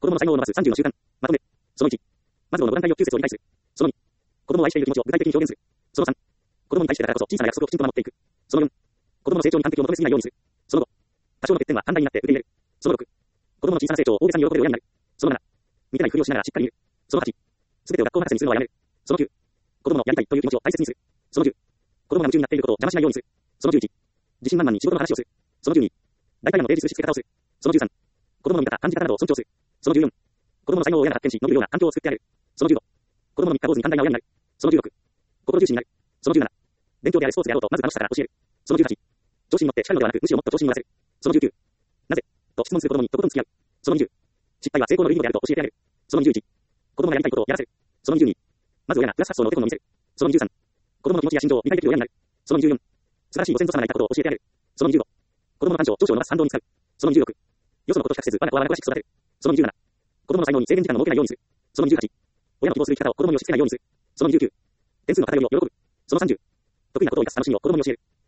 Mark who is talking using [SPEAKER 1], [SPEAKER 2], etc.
[SPEAKER 1] 供の才能を伸ばす30の習慣。まとめ。その1。マズローの5段階欲求説を理解する。その2。子供を愛している気持ちを具体的に表現する。その3。子供に対してだからこそ小さな約束をきちんと守っていく。その4。子供の成長に完璧を求めすぎないようにする。その5。多少の欠点は反対になって受け入れる。その6。子供の小さな成長を大げさに喜べる親になる。その7。見てないふりをしながらしっかり見る。その8。すべてを学校任せにするのはやめる。その9。子供のやりたいという気持ちを大切にする。その10。子供が夢中になっていることを邪魔しないようにする。その11。自信満々に仕事の話をする。その12。大体の芸術しつけ方をする。その13。子供の見方、感じ方などを尊重する。その14。子供の才能を親が発見し、伸びるような環境を作ってあげる。その15。子供の三日坊主に寛大な親になる。その16。心重視になる。その17。勉強であれスポーツであろうとまず楽しさから教える。その18。調子に乗って叱るのではなくむしろもっと調子に乗らせる。その19。なぜと質問する子供にとことん付き合う。その20。失敗は成功のルールであると教えてあげる。その21。子供がやりたいことをやらせる。その22。まず親がプラス発想のお手本を見せる。その23。子供の気持ちや心情を理解できる親になる。その24。素晴らしいご先祖様がいたことを教えてあげる。その25。子供の感情、長所を伸ばす反動に使う。その26。よそのこと比較せず、我が子は我が子らしく育てる。その27。子供の才能に制限時間を設けないようにする。その28。親の希望する生き方を子供に押し付けないようにする。その29。点数の偏りを喜ぶ。その30。得意なことを生かす楽しみを子供に教える。